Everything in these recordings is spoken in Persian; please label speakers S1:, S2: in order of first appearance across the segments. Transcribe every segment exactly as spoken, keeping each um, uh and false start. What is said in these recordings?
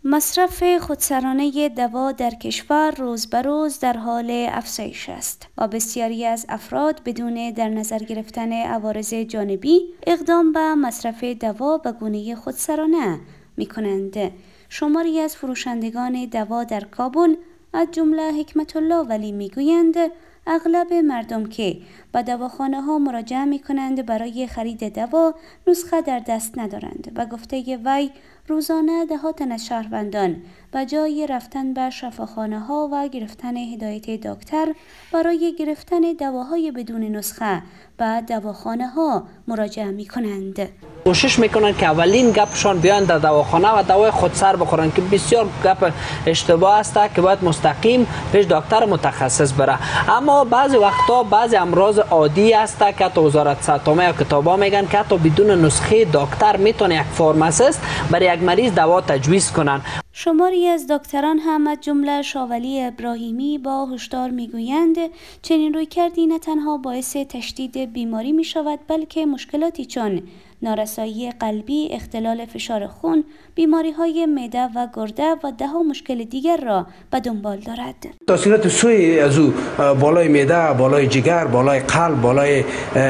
S1: مصرف خودسرانه دوا در کشور روز به روز در حال افزایش است و بسیاری از افراد بدون در نظر گرفتن عوارض جانبی اقدام به مصرف دوا به گونه خودسرانه می کنند. شماری از فروشندگان دوا در کابل از جمله حکمت الله ولی می گویند اغلب مردم که به دواخانه ها مراجعه می کنند برای خرید دوا نسخه در دست ندارند و گفته وی روزانه ده تن از شهروندان به جای رفتن به شفاخانه ها و گرفتن هدایت دکتر برای گرفتن دواهای بدون نسخه به دواخانه ها مراجعه می کنند.
S2: کوشش میکنن که اولین گپشان بیان در دواخانه و دوای خودسر بخورن که بسیار گپ اشتباه است که باید مستقیم پیش دکتر متخصص بره. اما بعضی وقتا بعضی امراض عادی است که تو وزارت صحت عامه یا کتابا میگن که حتی بدون نسخه دکتر میتونه یک فارماسیست برای یک مریض دوا تجویز کنن.
S1: شماری از دکتران هم از جمله شاولی ابراهیمی با هشدار میگویند چنین رویکردی نه تنها باعث تشدید بیماری می شود بلکه مشکلاتی چون نارسایی قلبی، اختلال فشار خون، بیماری های معده و گرده و ده ها مشکل دیگر را به دنبال دارد.
S3: تاثیرات سوی از او بالای معده، بالای جگر، بالای قلب، بالای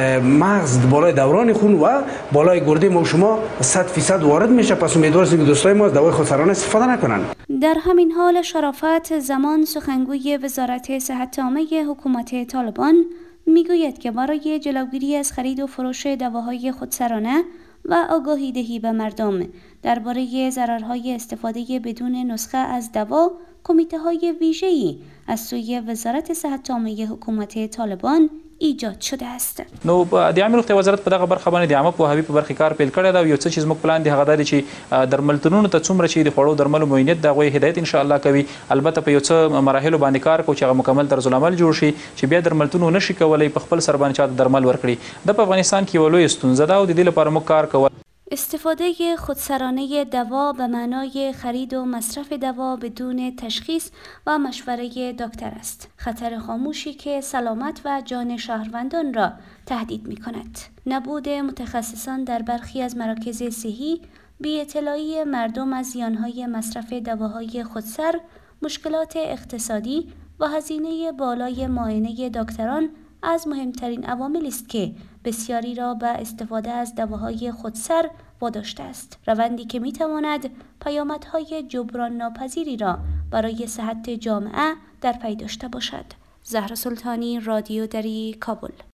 S3: مغز، بالای دوران خون و بالای گرده ما شما صد فیصد وارد میشه. پس امیدوار هستیم که دوستای ما از دوای خودسرانه استفاده نکنن.
S1: در همین حال شرافت زمان سخنگوی وزارت صحت عامه حکومت طالبان میگوید که برای جلوگیری از خرید و فروش دواهای خودسرانه و آگاهی دهی به مردم درباره ضررهای استفاده بدون نسخه از دوا کمیته های ویژه‌ای از سوی وزارت صحت عامه حکومت طالبان ایجاد شده است.
S4: نو د عامه روغتیا وزارت په دغه برخه باندې د عامه پوهاوي په برخه کار پیل کړی دا یو څه چې زموږ پلان دی هغه دا دی چې درملتونونو ته څومره چې د خوړو درملو معاینت د غوي هدایت ان شاء الله کوي. البته په یو څه مراحلو باندې کار کوي چې هغه مکمل طرز العمل جوړ شي چې بیا درملتونو نشي کولای په خپل سر باندې چا درمل ورکړي. د په افغانستان کې ولوي ستونزه ده او د دې لپاره موږ کار کوو.
S1: استفاده خودسرانه دوا به معنای خرید و مصرف دوا بدون تشخیص و مشوره دکتر است. خطر خاموشی که سلامت و جان شهروندان را تهدید می کند. نبود متخصصان در برخی از مراکز صحی، بی اطلاعی مردم از زیانهای مصرف دواهای خودسر، مشکلات اقتصادی و هزینه بالای معاینه دکتران از مهمترین عواملی است که بسیاری را به استفاده از دواهای خودسر واداشته است. روندی که میتواند پیامدهای جبران ناپذیری را برای صحت جامعه در پی داشته باشد. زهرا سلطانی، رادیو دری، کابل.